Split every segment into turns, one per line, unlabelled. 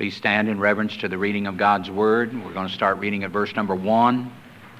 Please stand in reverence to the reading of God's Word. We're going to start reading at verse number 1.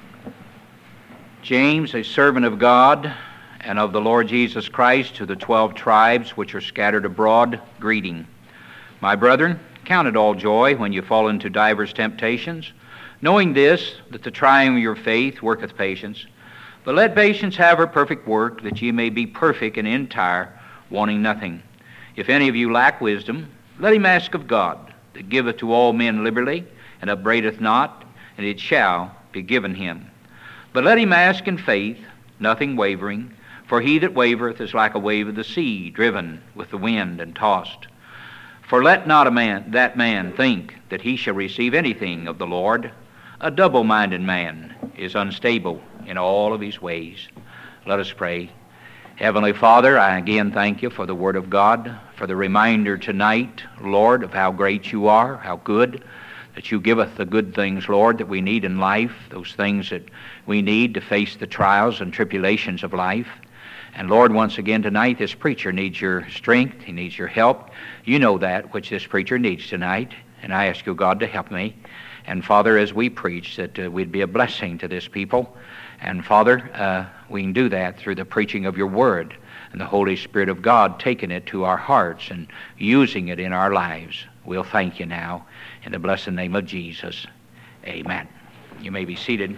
James, a servant of God and of the Lord Jesus Christ, to the 12 tribes which are scattered abroad, greeting. My brethren, count it all joy when you fall into divers temptations, knowing this, that the trying of your faith worketh patience. But let patience have her perfect work, that ye may be perfect and entire, wanting nothing. If any of you lack wisdom, let him ask of God, that giveth to all men liberally, and upbraideth not, and it shall be given him. But let him ask in faith, nothing wavering, for he that wavereth is like a wave of the sea, driven with the wind and tossed. For let not that man think that he shall receive anything of the Lord. A double-minded man is unstable in all of his ways. Let us pray. Heavenly Father, I again thank you for the Word of God, for the reminder tonight, Lord, of how great you are, how good, that you giveth the good things, Lord, that we need in life, those things that we need to face the trials and tribulations of life. And Lord, once again tonight, this preacher needs your strength, he needs your help. You know that which this preacher needs tonight, and I ask you, God, to help me. And Father, as we preach, that we'd be a blessing to this people. And Father, we can do that through the preaching of your Word and the Holy Spirit of God taking it to our hearts and using it in our lives. We'll thank you now in the blessed name of Jesus. Amen. You may be seated.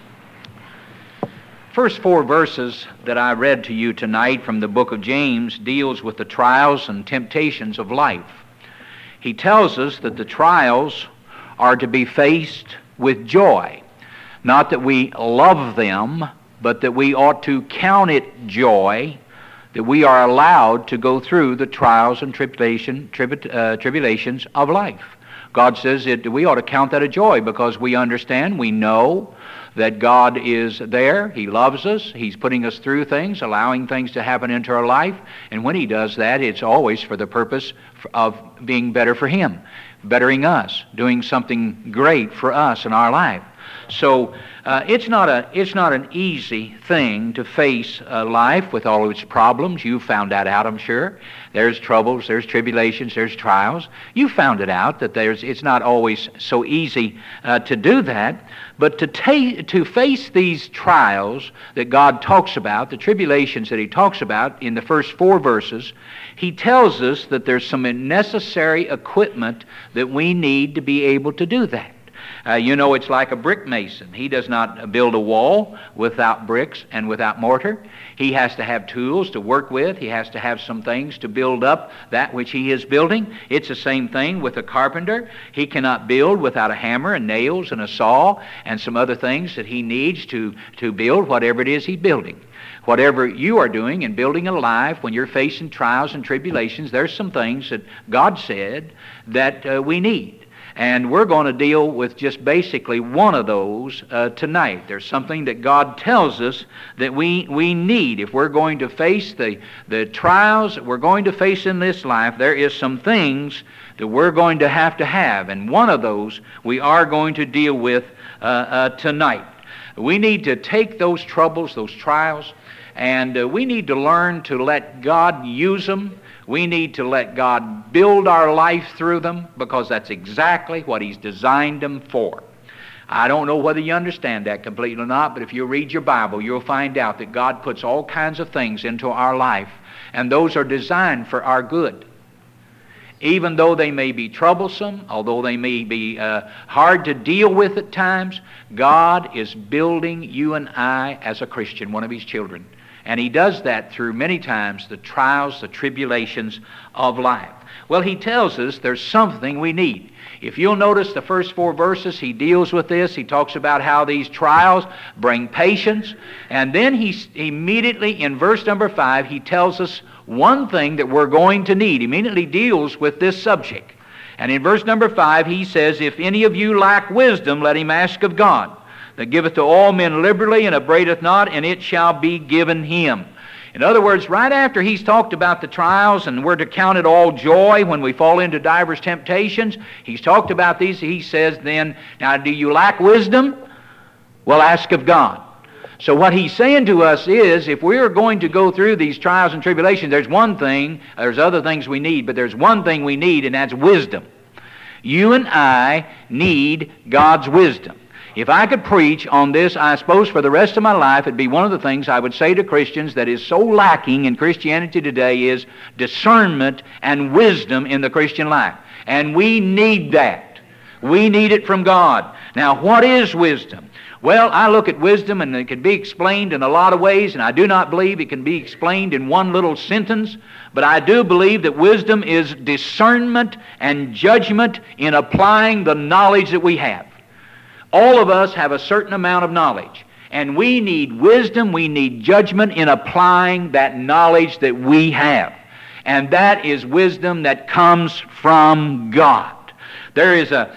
First 4 verses that I read to you tonight from the book of James deals with the trials and temptations of life. He tells us that the trials are to be faced with joy. Not that we love them, but that we ought to count it joy that we are allowed to go through the trials and tribulations of life. God says that we ought to count that a joy because we understand, we know that God is there. He loves us. He's putting us through things, allowing things to happen into our life. And when he does that, it's always for the purpose of being better for him, bettering us, doing something great for us in our life. So it's not an easy thing to face life with all of its problems. You found that out, I'm sure. There's troubles, there's tribulations, there's trials. You found it out that it's not always so easy to do that. But to face these trials that God talks about, the tribulations that he talks about in the first 4 verses, he tells us that there's some necessary equipment that we need to be able to do that. It's like a brick mason. He does not build a wall without bricks and without mortar. He has to have tools to work with. He has to have some things to build up that which he is building. It's the same thing with a carpenter. He cannot build without a hammer and nails and a saw and some other things that he needs to build whatever it is he's building. Whatever you are doing in building a life, when you're facing trials and tribulations, there's some things that God said that we need. And we're going to deal with just basically one of those tonight. There's something that God tells us that we need. If we're going to face the trials that we're going to face in this life, there is some things that we're going to have. And one of those we are going to deal with tonight. We need to take those troubles, those trials, and we need to learn to let God use them. We need to let God build our life through them because that's exactly what he's designed them for. I don't know whether you understand that completely or not, but if you read your Bible, you'll find out that God puts all kinds of things into our life, and those are designed for our good. Even though they may be troublesome, although they may be hard to deal with at times, God is building you and I as a Christian, one of his children. And he does that through many times the trials, the tribulations of life. Well, he tells us there's something we need. If you'll notice the first 4 verses, he deals with this. He talks about how these trials bring patience. And then he immediately, in verse number 5, he tells us one thing that we're going to need. He immediately deals with this subject. And in verse number 5, he says, if any of you lack wisdom, let him ask of God, that giveth to all men liberally and upbraideth not, and it shall be given him. In other words, right after he's talked about the trials and we're to count it all joy when we fall into divers temptations, he's talked about these. He says then, now do you lack wisdom? Well, ask of God. So what he's saying to us is, if we're going to go through these trials and tribulations, there's one thing, there's other things we need, but there's one thing we need, and that's wisdom. You and I need God's wisdom. If I could preach on this, I suppose for the rest of my life, it'd be one of the things I would say to Christians that is so lacking in Christianity today is discernment and wisdom in the Christian life. And we need that. We need it from God. Now, what is wisdom? Well, I look at wisdom, and it can be explained in a lot of ways, and I do not believe it can be explained in one little sentence, but I do believe that wisdom is discernment and judgment in applying the knowledge that we have. All of us have a certain amount of knowledge, and we need wisdom, we need judgment in applying that knowledge that we have. And that is wisdom that comes from God. There is a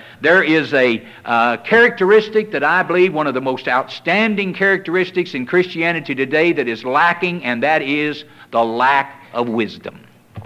characteristic that I believe one of the most outstanding characteristics in Christianity today that is lacking, and that is the lack of wisdom.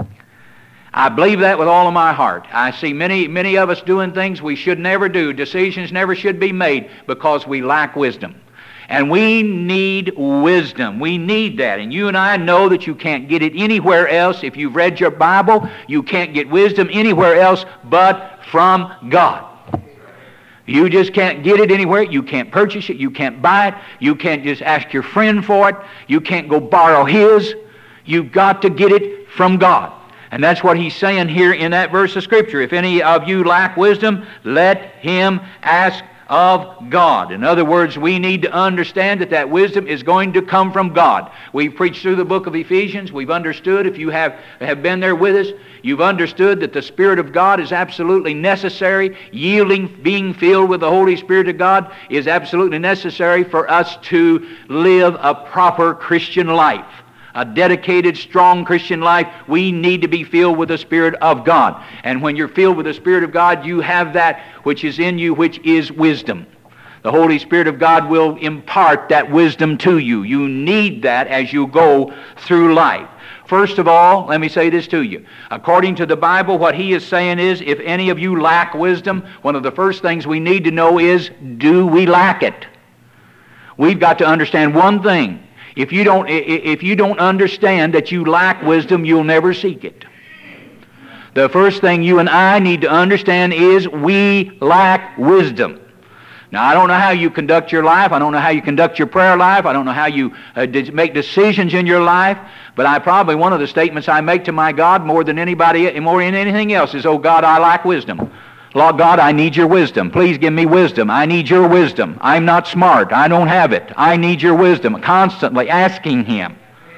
I believe that with all of my heart. I see many of us doing things we should never do. Decisions never should be made because we lack wisdom. And we need wisdom. We need that. And you and I know that you can't get it anywhere else. If you've read your Bible, you can't get wisdom anywhere else but from God. You just can't get it anywhere. You can't purchase it. You can't buy it. You can't just ask your friend for it. You can't go borrow his. You've got to get it from God. And that's what he's saying here in that verse of Scripture. If any of you lack wisdom, let him ask of God. In other words, we need to understand that wisdom is going to come from God. We've preached through the book of Ephesians. We've understood, if you have been there with us, you've understood that the Spirit of God is absolutely necessary. Yielding, being filled with the Holy Spirit of God is absolutely necessary for us to live a proper Christian life. A dedicated, strong Christian life, we need to be filled with the Spirit of God. And when you're filled with the Spirit of God, you have that which is in you, which is wisdom. The Holy Spirit of God will impart that wisdom to you. You need that as you go through life. First of all, let me say this to you. According to the Bible, what he is saying is, if any of you lack wisdom, one of the first things we need to know is, do we lack it? We've got to understand one thing. If you don't understand that you lack wisdom, you'll never seek it. The first thing you and I need to understand is we lack wisdom. Now, I don't know how you conduct your life. I don't know how you conduct your prayer life. I don't know how you make decisions in your life. But one of the statements I make to my God more than anything else is, oh God, I lack wisdom. Lord God, I need your wisdom. Please give me wisdom. I need your wisdom. I'm not smart. I don't have it. I need your wisdom. Constantly asking him.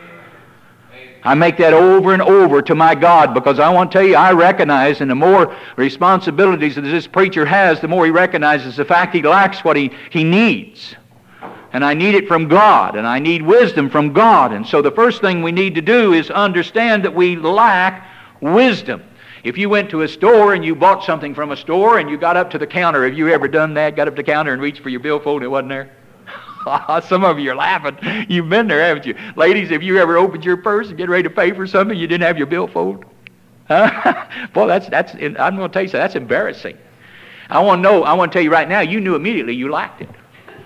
I make that over and over to my God, because I want to tell you, I recognize, and the more responsibilities that this preacher has, the more he recognizes the fact he lacks what he needs. And I need it from God, and I need wisdom from God. And so the first thing we need to do is understand that we lack wisdom. If you went to a store and you bought something from a store and you got up to the counter, have you ever done that? Got up to the counter and reached for your billfold and it wasn't there? Some of you are laughing. You've been there, haven't you? Ladies, have you ever opened your purse and get ready to pay for something you didn't have your billfold? Huh? Boy, that's. I'm going to tell you something. That's embarrassing. I want to tell you right now, you knew immediately you lacked it.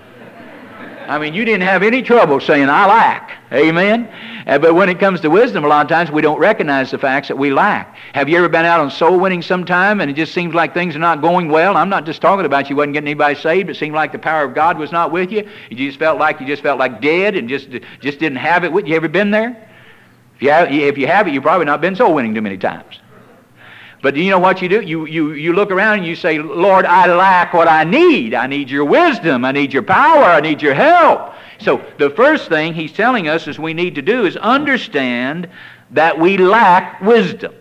I mean, you didn't have any trouble saying, I lack. Amen? But when it comes to wisdom, a lot of times we don't recognize the facts that we lack. Have you ever been out on soul winning sometime and it just seems like things are not going well? I'm not just talking about you wasn't getting anybody saved. It seemed like the power of God was not with you. You just felt like dead and just didn't have it with you. You ever been there? If you haven't, you've probably not been soul winning too many times. But do you know what you do? You look around and you say, Lord, I lack what I need. I need your wisdom. I need your power. I need your help. So the first thing he's telling us is we need to do is understand that we lack wisdom.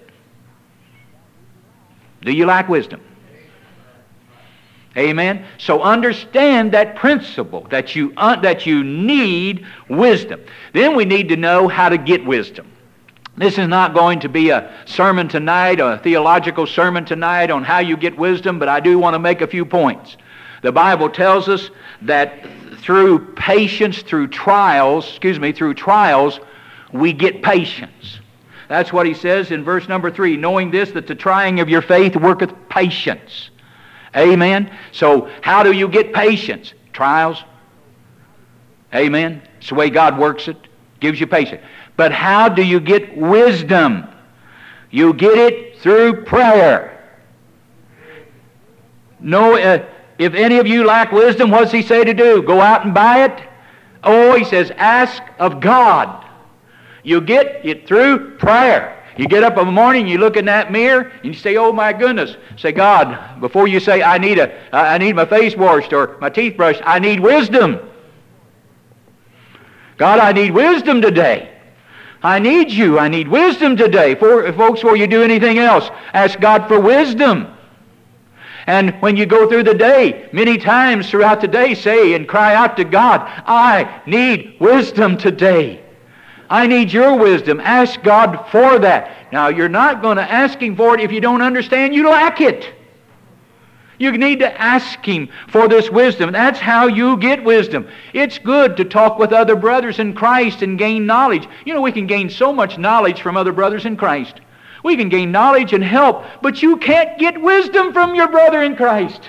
Do you lack wisdom? Amen? So understand that principle, that you need wisdom. Then we need to know how to get wisdom. This is not going to be a sermon tonight, a theological sermon tonight on how you get wisdom, but I do want to make a few points. The Bible tells us that through patience, through trials, we get patience. That's what he says in verse number 3, knowing this, that the trying of your faith worketh patience. Amen? So how do you get patience? Trials. Amen? It's the way God works it. Gives you patience. But how do you get wisdom? You get it through prayer. No, if any of you lack wisdom, what does he say to do? Go out and buy it? Oh, he says, ask of God. You get it through prayer. You get up in the morning, you look in that mirror, and you say, oh my goodness. Say, God, before you say, I need my face washed or my teeth brushed, I need wisdom. God, I need wisdom today. I need you. I need wisdom today. Folks, before you do anything else, ask God for wisdom. And when you go through the day, many times throughout the day, say and cry out to God, I need wisdom today. I need your wisdom. Ask God for that. Now, you're not going to ask Him for it if you don't understand you lack it. You need to ask Him for this wisdom. That's how you get wisdom. It's good to talk with other brothers in Christ and gain knowledge. You know, we can gain so much knowledge from other brothers in Christ. We can gain knowledge and help, but you can't get wisdom from your brother in Christ.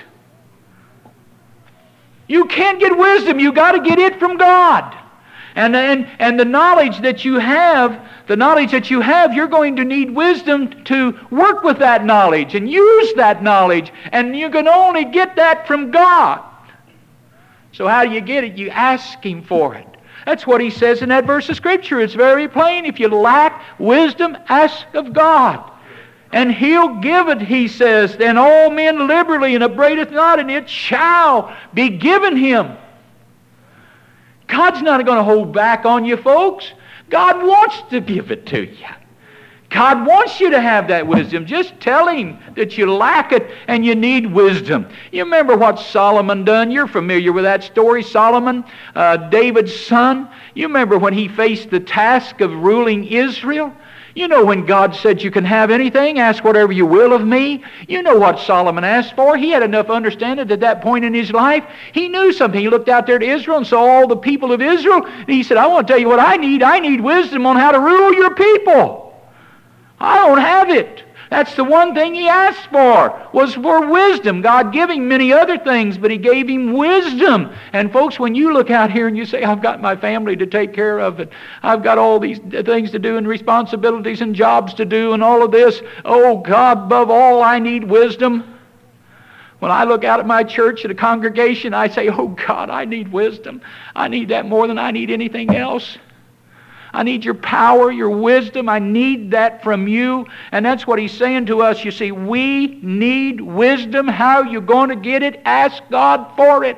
You can't get wisdom. You got to get it from God. And the knowledge that you have, you're going to need wisdom to work with that knowledge and use that knowledge. And you can only get that from God. So how do you get it? You ask Him for it. That's what he says in that verse of Scripture. It's very plain. If you lack wisdom, ask of God. And He'll give it, he says. Then all men liberally, and upbraideth not, and it shall be given him. God's not going to hold back on you, folks. God wants to give it to you. God wants you to have that wisdom. Just tell Him that you lack it and you need wisdom. You remember what Solomon done? You're familiar with that story, Solomon, David's son. You remember when he faced the task of ruling Israel? You know when God said you can have anything, ask whatever you will of me. You know what Solomon asked for. He had enough understanding at that point in his life. He knew something. He looked out there to Israel and saw all the people of Israel. And he said, I want to tell you what I need. I need wisdom on how to rule your people. I don't have it. That's the one thing he asked for, was for wisdom. God gave him many other things, but He gave him wisdom. And folks, when you look out here and you say, I've got my family to take care of, and I've got all these things to do and responsibilities and jobs to do and all of this, oh God, above all, I need wisdom. When I look out at my church, at a congregation, I say, oh God, I need wisdom. I need that more than I need anything else. I need your power, your wisdom. I need that from you. And that's what He's saying to us. You see, we need wisdom. How are you going to get it? Ask God for it.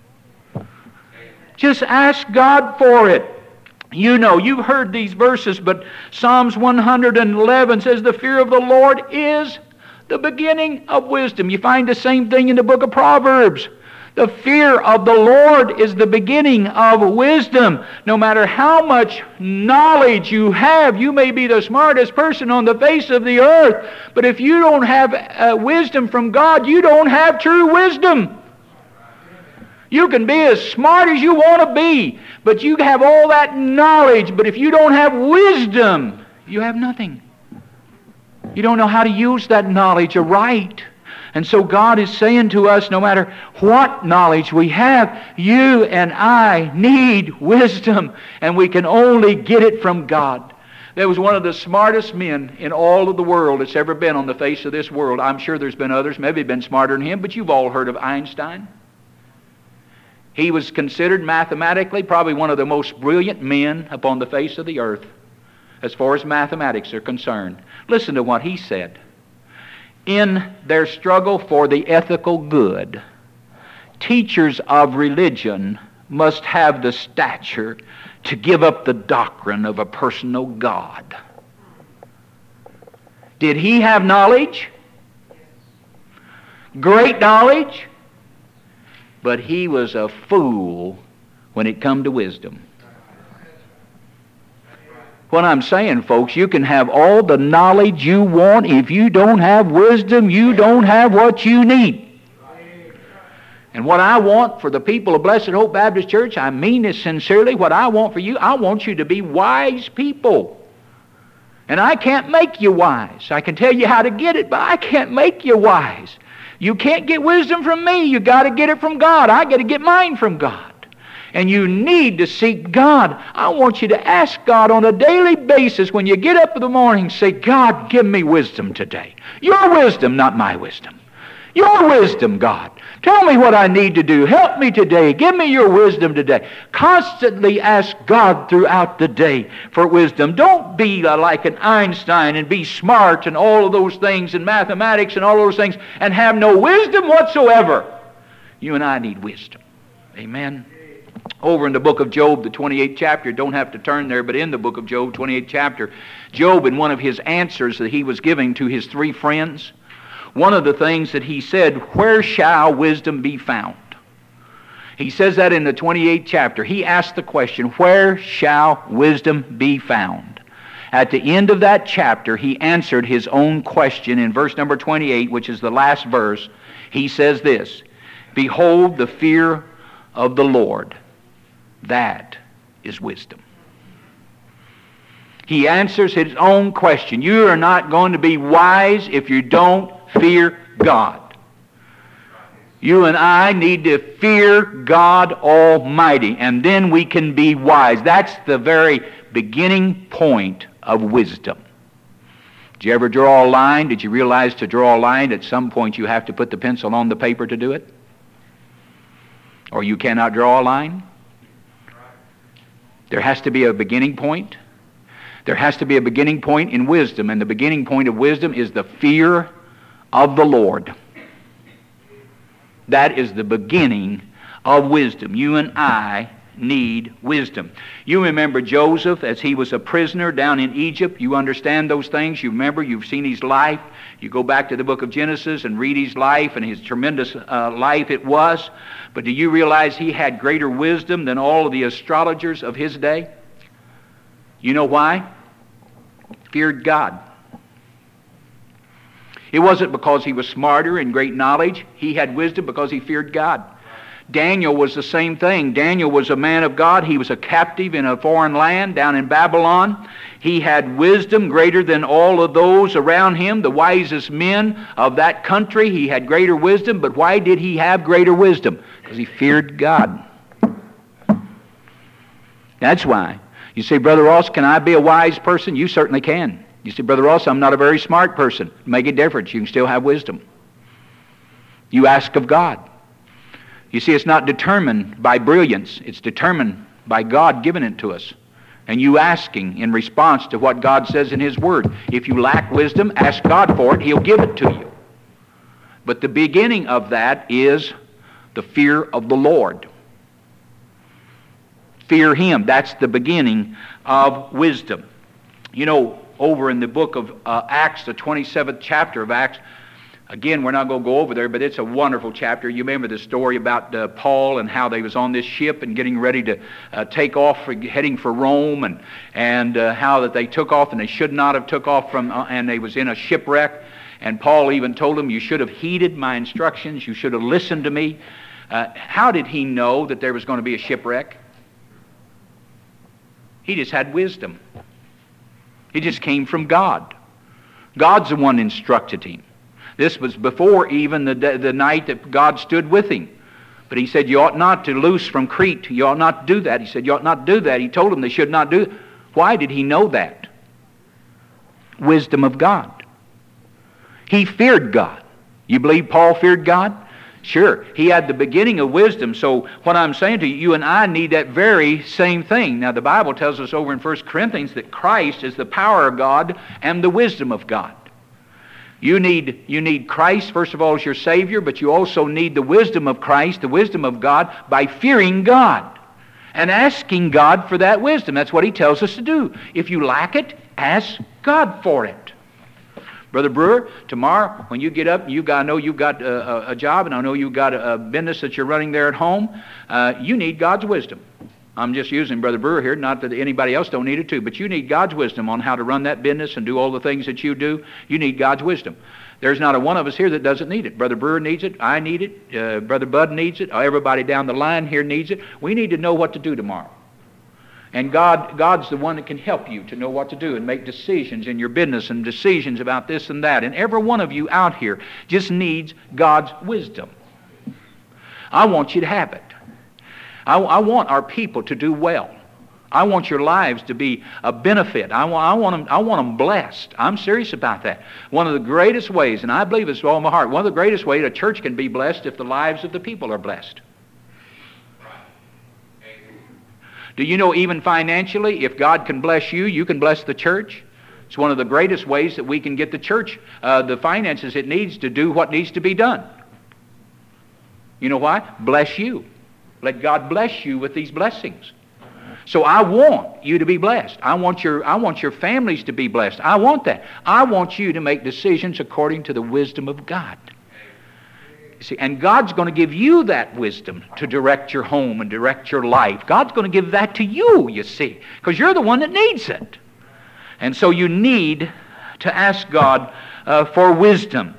Just ask God for it. You know, you've heard these verses, but Psalms 111 says, the fear of the Lord is the beginning of wisdom. You find the same thing in the book of Proverbs. The fear of the Lord is the beginning of wisdom. No matter how much knowledge you have, you may be the smartest person on the face of the earth, but if you don't have wisdom from God, you don't have true wisdom. You can be as smart as you want to be, but you have all that knowledge, but if you don't have wisdom, you have nothing. You don't know how to use that knowledge aright. And so God is saying to us, no matter what knowledge we have, you and I need wisdom, and we can only get it from God. There was one of the smartest men in all of the world that's ever been on the face of this world. I'm sure there's been others, maybe been smarter than him, but you've all heard of Einstein. He was considered mathematically probably one of the most brilliant men upon the face of the earth as far as mathematics are concerned. Listen to what he said. In their struggle for the ethical good, teachers of religion must have the stature to give up the doctrine of a personal God. Did he have knowledge? Great knowledge? But he was a fool when it come to wisdom. What I'm saying, folks, you can have all the knowledge you want. If you don't have wisdom, you don't have what you need. And what I want for the people of Blessed Hope Baptist Church, I mean this sincerely, what I want for you, I want you to be wise people. And I can't make you wise. I can tell you how to get it, but I can't make you wise. You can't get wisdom from me. You got to get it from God. I got to get mine from God. And you need to seek God. I want you to ask God on a daily basis when you get up in the morning, say, God, give me wisdom today. Your wisdom, not my wisdom. Your wisdom, God. Tell me what I need to do. Help me today. Give me your wisdom today. Constantly ask God throughout the day for wisdom. Don't be like an Einstein and be smart and all of those things and mathematics and all those things and have no wisdom whatsoever. You and I need wisdom. Amen. Over in the book of Job, the 28th chapter, don't have to turn there, but in the book of Job, 28th chapter, Job, in one of his answers that he was giving to his three friends, one of the things that he said, where shall wisdom be found? He says that in the 28th chapter. He asked the question, where shall wisdom be found? At the end of that chapter, he answered his own question in verse number 28, which is the last verse. He says this, behold the fear of the Lord, that is wisdom. He answers his own question. You are not going to be wise if you don't fear God. You and I need to fear God Almighty, and then we can be wise. That's the very beginning point of wisdom. Did you ever draw a line? Did you realize to draw a line at some point you have to put the pencil on the paper to do it? Or you cannot draw a line? There has to be a beginning point. There has to be a beginning point in wisdom, and the beginning point of wisdom is the fear of the Lord. That is the beginning of wisdom. You and I need wisdom. You remember Joseph as he was a prisoner down in Egypt. You understand those things. You remember, you've seen his life. You go back to the book of Genesis and read his life and his tremendous life it was. But do you realize he had greater wisdom than all of the astrologers of his day? You know why? Feared God. It wasn't because he was smarter and great knowledge. He had wisdom because he feared God. Daniel was the same thing. Daniel was a man of God. He was a captive in a foreign land down in Babylon. He had wisdom greater than all of those around him, the wisest men of that country. He had greater wisdom, but why did he have greater wisdom? Because he feared God. That's why. You say, Brother Ross, can I be a wise person? You certainly can. You say, Brother Ross, I'm not a very smart person. Make a difference. You can still have wisdom. You ask of God. You see, it's not determined by brilliance. It's determined by God giving it to us. And you asking in response to what God says in His Word. If you lack wisdom, ask God for it. He'll give it to you. But the beginning of that is the fear of the Lord. Fear Him. That's the beginning of wisdom. You know, over in the book of Acts, the 27th chapter of Acts, again, we're not going to go over there, but it's a wonderful chapter. You remember the story about Paul and how they was on this ship and getting ready to take off, heading for Rome, and how that they took off and they should not have took off from, and they was in a shipwreck. And Paul even told them, you should have heeded my instructions. You should have listened to me. How did he know that there was going to be a shipwreck? He just had wisdom. It just came from God. God's the one that instructed him. This was before even the night that God stood with him. But he said, you ought not to loose from Crete. You ought not to do that. He said, you ought not to do that. He told them they should not do it. Why did he know that? Wisdom of God. He feared God. You believe Paul feared God? Sure. He had the beginning of wisdom. So what I'm saying to you, you and I need that very same thing. Now the Bible tells us over in 1 Corinthians that Christ is the power of God and the wisdom of God. You need Christ, first of all, as your Savior, but you also need the wisdom of Christ, the wisdom of God, by fearing God and asking God for that wisdom. That's what He tells us to do. If you lack it, ask God for it. Brother Brewer, tomorrow when you get up, I know you've got a job, and I know you've got a business that you're running there at home. You need God's wisdom. I'm just using Brother Brewer here, not that anybody else don't need it too, but you need God's wisdom on how to run that business and do all the things that you do. You need God's wisdom. There's not a one of us here that doesn't need it. Brother Brewer needs it. I need it. Brother Bud needs it. Everybody down the line here needs it. We need to know what to do tomorrow. And God's the one that can help you to know what to do and make decisions in your business and decisions about this and that. And every one of you out here just needs God's wisdom. I want you to have it. I want our people to do well. I want your lives to be a benefit. I want them blessed. I'm serious about that. One of the greatest ways, and I believe this with all my heart, one of the greatest ways a church can be blessed if the lives of the people are blessed. Do you know even financially, if God can bless you, you can bless the church? It's one of the greatest ways that we can get the church the finances it needs to do what needs to be done. You know why? Bless you. Let God bless you with these blessings. So I want you to be blessed. I want your families to be blessed. I want that. I want you to make decisions according to the wisdom of God. You see, and God's going to give you that wisdom to direct your home and direct your life. God's going to give that to you, you see, because you're the one that needs it. And so you need to ask God for wisdom.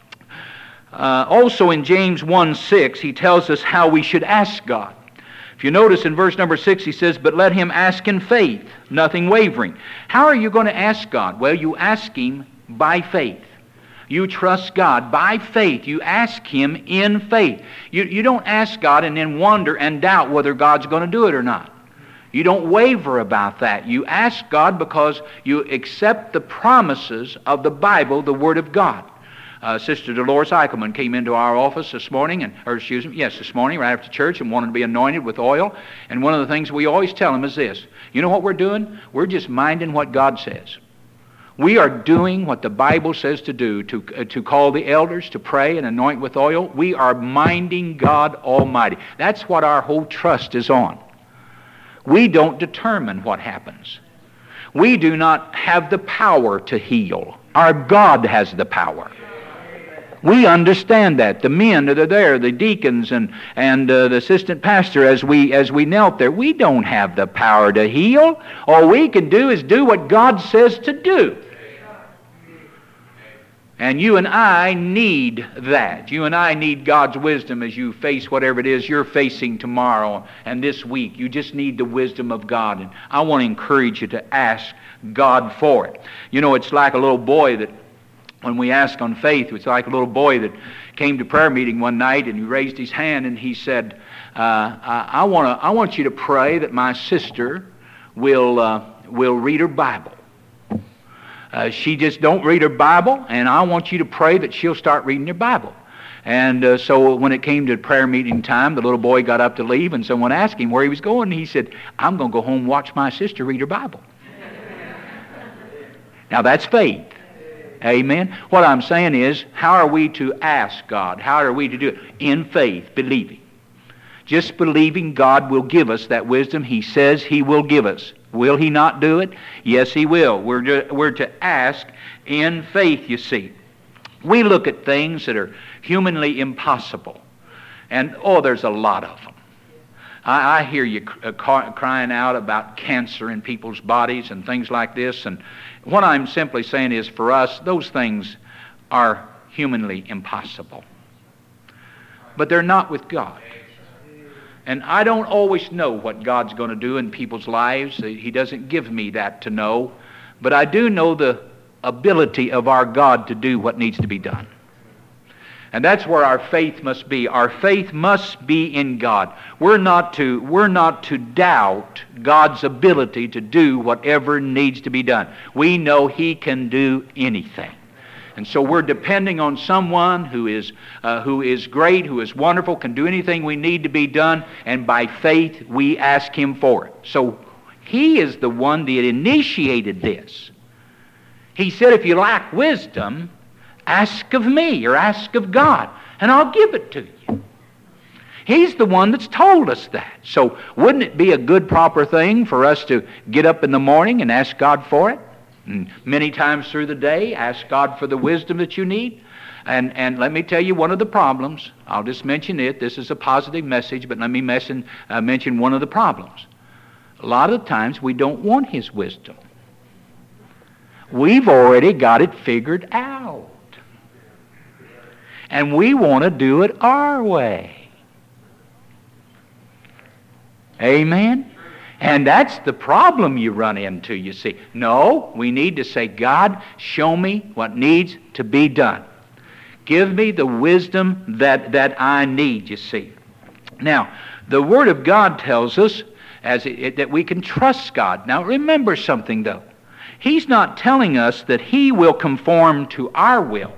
Also in James 1:6, he tells us how we should ask God. If you notice in verse number 6, he says, "But let him ask in faith, nothing wavering." How are you going to ask God? Well, you ask Him by faith. You trust God by faith. You ask Him in faith. You don't ask God and then wonder and doubt whether God's going to do it or not. You don't waver about that. You ask God because you accept the promises of the Bible, the Word of God. Sister Dolores Eichelman came into our office this morning, this morning right after church, and wanted to be anointed with oil. And one of the things we always tell them is this: you know what we're doing? We're just minding what God says. We are doing what the Bible says to do, to call the elders, to pray and anoint with oil. We are minding God Almighty. That's what our whole trust is on. We don't determine what happens. We do not have the power to heal. Our God has the power. We understand that. The men that are there, the deacons and the assistant pastor, as we knelt there, we don't have the power to heal. All we can do is do what God says to do. And you and I need that. You and I need God's wisdom as you face whatever it is you're facing tomorrow and this week. You just need the wisdom of God. And I want to encourage you to ask God for it. You know, it's like a little boy that, when we ask on faith, it's like a little boy that came to prayer meeting one night and he raised his hand and he said, I want you to pray that my sister will read her Bible. She just don't read her Bible, and I want you to pray that she'll start reading her Bible. And so when it came to prayer meeting time, the little boy got up to leave, and someone asked him where he was going, and he said, I'm going to go home and watch my sister read her Bible. Now that's faith. Amen. What I'm saying is, how are we to ask God? How are we to do it? In faith, believing. Just believing God will give us that wisdom He says He will give us. Will He not do it? Yes, He will. We're to ask in faith, you see. We look at things that are humanly impossible. And, there's a lot of them. I hear you crying out about cancer in people's bodies and things like this. And what I'm simply saying is, for us, those things are humanly impossible. But they're not with God. And I don't always know what God's going to do in people's lives. He doesn't give me that to know. But I do know the ability of our God to do what needs to be done. And that's where our faith must be. Our faith must be in God. We're not to doubt God's ability to do whatever needs to be done. We know He can do anything. And so we're depending on someone who is great, who is wonderful, can do anything we need to be done, and by faith we ask Him for it. So He is the one that initiated this. He said, if you lack wisdom, ask of me or ask of God, and I'll give it to you. He's the one that's told us that. So wouldn't it be a good, proper thing for us to get up in the morning and ask God for it? And many times through the day, ask God for the wisdom that you need. And let me tell you one of the problems. I'll just mention it. This is a positive message, but let me mention one of the problems. A lot of times we don't want His wisdom. We've already got it figured out. And we want to do it our way. Amen? And that's the problem you run into, you see. No, we need to say, God, show me what needs to be done. Give me the wisdom that I need, you see. Now, the Word of God tells us that we can trust God. Now remember something though. He's not telling us that He will conform to our will.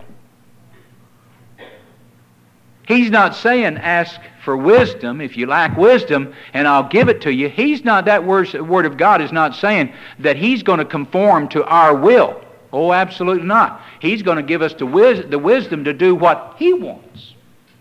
He's not saying ask for wisdom if you lack wisdom and I'll give it to you. He's not, that word of God is not saying that He's going to conform to our will. Oh, absolutely not. He's going to give us the wisdom to do what He wants,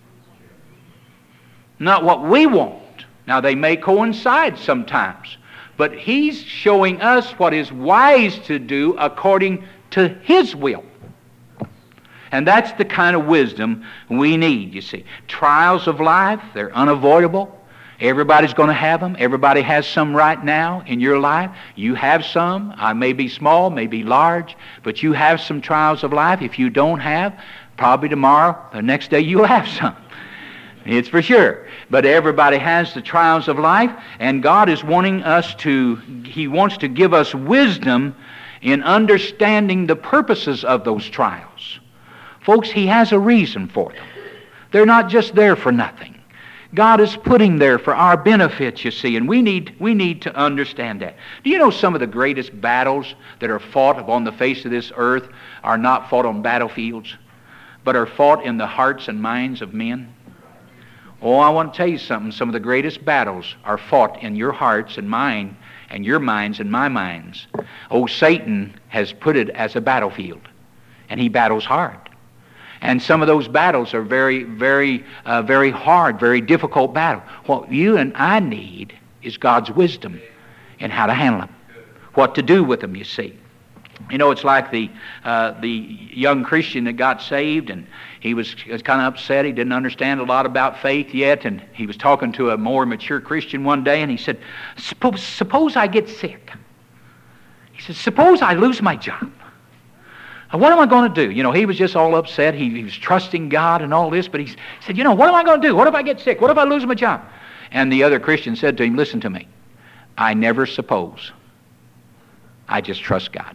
not what we want. Now they may coincide sometimes, but He's showing us what is wise to do according to His will. And that's the kind of wisdom we need, you see. Trials of life, they're unavoidable. Everybody's going to have them. Everybody has some right now in your life. You have some. I may be small, may be large, but you have some trials of life. If you don't have, probably tomorrow, the next day, you'll have some. It's for sure. But everybody has the trials of life, and God is wanting us to, He wants to give us wisdom in understanding the purposes of those trials. Folks, He has a reason for them. They're not just there for nothing. God is putting there for our benefit, you see, and we need to understand that. Do you know some of the greatest battles that are fought upon the face of this earth are not fought on battlefields, but are fought in the hearts and minds of men? Oh, I want to tell you something. Some of the greatest battles are fought in your hearts and mine, and your minds and my minds. Oh, Satan has put it as a battlefield, and he battles hard. And some of those battles are very, very, very hard, very difficult battles. What you and I need is God's wisdom in how to handle them, what to do with them, you see. You know, it's like the young Christian that got saved, and he was kind of upset. He didn't understand a lot about faith yet, and he was talking to a more mature Christian one day, and he said, suppose I get sick. He said, suppose I lose my job. What am I going to do? You know, he was just all upset. He was trusting God and all this, but he said, you know, what am I going to do? What if I get sick? What if I lose my job? And the other Christian said to him, listen to me. I never suppose. I just trust God.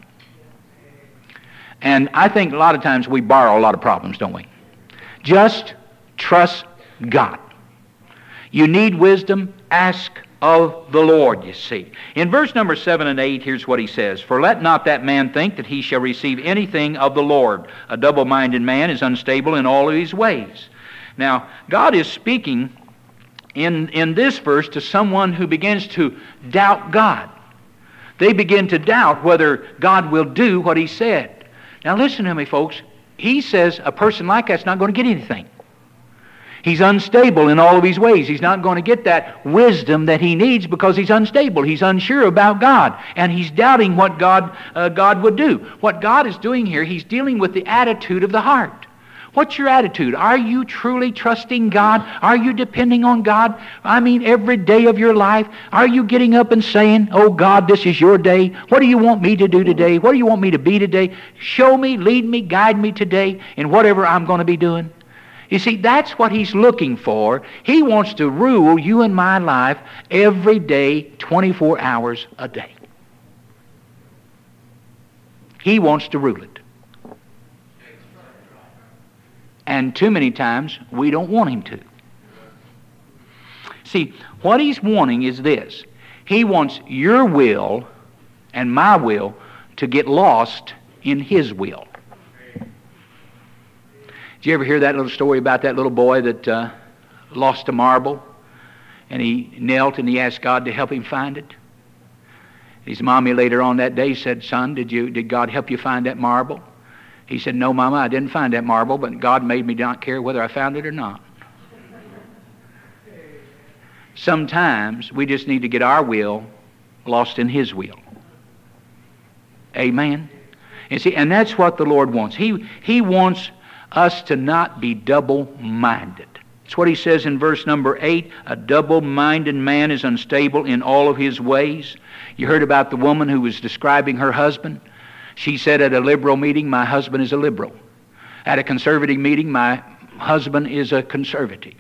And I think a lot of times we borrow a lot of problems, don't we? Just trust God. You need wisdom, ask of the Lord, you see. In verse number 7 and 8, here's what he says. For let not that man think that he shall receive anything of the Lord. A double-minded man is unstable in all of his ways. Now, God is speaking in this verse to someone who begins to doubt God. They begin to doubt whether God will do what He said. Now listen to me, folks. He says a person like that's not going to get anything. He's unstable in all of his ways. He's not going to get that wisdom that he needs because he's unstable. He's unsure about God. And he's doubting what God would do. What God is doing here, He's dealing with the attitude of the heart. What's your attitude? Are you truly trusting God? Are you depending on God? I mean, every day of your life, are you getting up and saying, oh God, this is your day. What do you want me to do today? What do you want me to be today? Show me, lead me, guide me today in whatever I'm going to be doing. You see, that's what He's looking for. He wants to rule you and my life every day, 24 hours a day. He wants to rule it. And too many times, we don't want Him to. See, what He's wanting is this. He wants your will and my will to get lost in His will. Did you ever hear that little story about that little boy that lost a marble? And he knelt and he asked God to help him find it. His mommy later on that day said, son, did God help you find that marble? He said, no, Mama, I didn't find that marble, but God made me not care whether I found it or not. Sometimes we just need to get our will lost in His will. Amen? And see, and that's what the Lord wants. He wants us to not be double-minded. It's what He says in verse number 8, a double-minded man is unstable in all of his ways. You heard about the woman who was describing her husband. She said at a liberal meeting, my husband is a liberal. At a conservative meeting, my husband is a conservative.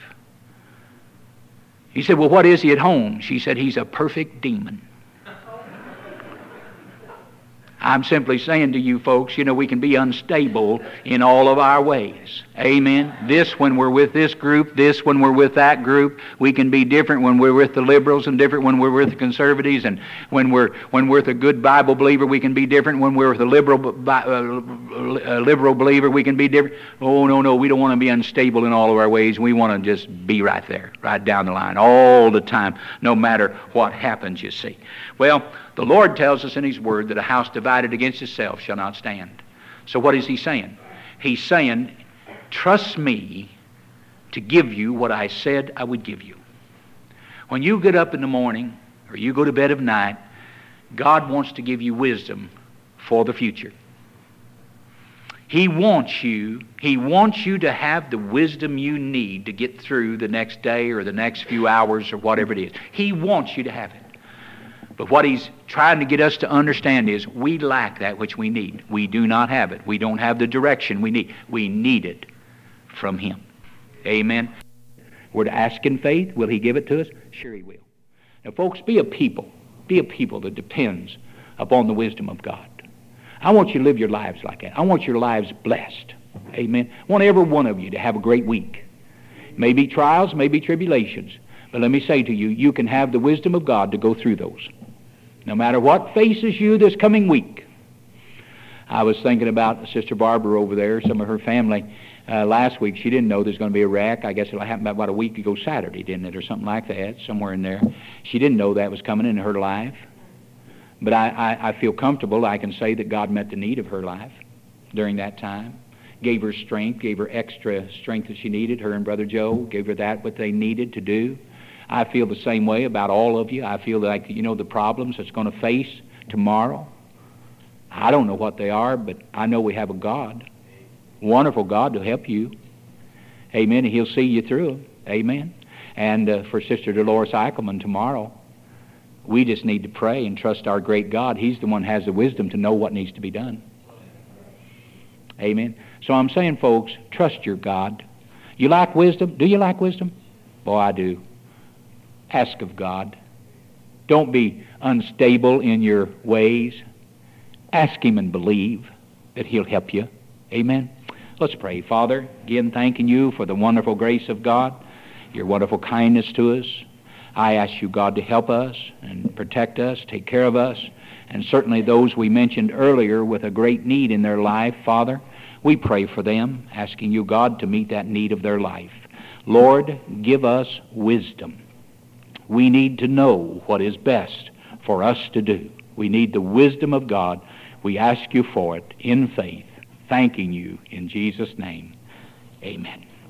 He said, well, what is he at home? She said, he's a perfect demon. I'm simply saying to you folks, we can be unstable in all of our ways. Amen. This when we're with this group, this when we're with that group. We can be different when we're with the liberals and different when we're with the conservatives. And when we're with a good Bible believer, we can be different. When we're with a liberal believer, we can be different. Oh, no, we don't want to be unstable in all of our ways. We want to just be right there, right down the line, all the time, no matter what happens, you see. Well, the Lord tells us in His Word that a house divided against itself shall not stand. So what is He saying? He's saying, trust me to give you what I said I would give you. When you get up in the morning or you go to bed at night, God wants to give you wisdom for the future. He wants you to have the wisdom you need to get through the next day or the next few hours or whatever it is. He wants you to have it. But what He's trying to get us to understand is we lack that which we need. We do not have it. We don't have the direction we need. We need it from Him. Amen. We're to ask in faith. Will He give it to us? Sure He will. Now, folks, be a people. Be a people that depends upon the wisdom of God. I want you to live your lives like that. I want your lives blessed. Amen. I want every one of you to have a great week. Maybe trials, maybe tribulations. But let me say to you, you can have the wisdom of God to go through those. No matter what faces you this coming week. I was thinking about Sister Barbara over there, some of her family. Last week, she didn't know there's going to be a wreck. I guess it happened about a week ago Saturday, didn't it, or something like that, somewhere in there. She didn't know that was coming in her life. But I feel comfortable. I can say that God met the need of her life during that time. Gave her strength, gave her extra strength that she needed, her and Brother Joe, gave her that what they needed to do. I feel the same way about all of you. I feel like, the problems that's going to face tomorrow. I don't know what they are, but I know we have a God, wonderful God to help you. Amen. And He'll see you through them. Amen. And for Sister Dolores Eichelman tomorrow, we just need to pray and trust our great God. He's the one who has the wisdom to know what needs to be done. Amen. So I'm saying, folks, trust your God. You lack wisdom? Do you lack wisdom? Boy, I do. Ask of God. Don't be unstable in your ways. Ask Him and believe that He'll help you. Amen. Let's pray. Father, again thanking You for the wonderful grace of God, Your wonderful kindness to us. I ask You, God, to help us and protect us, take care of us, and certainly those we mentioned earlier with a great need in their life, Father, we pray for them, asking You, God, to meet that need of their life. Lord, give us wisdom. We need to know what is best for us to do. We need the wisdom of God. We ask You for it in faith, thanking You in Jesus' name. Amen.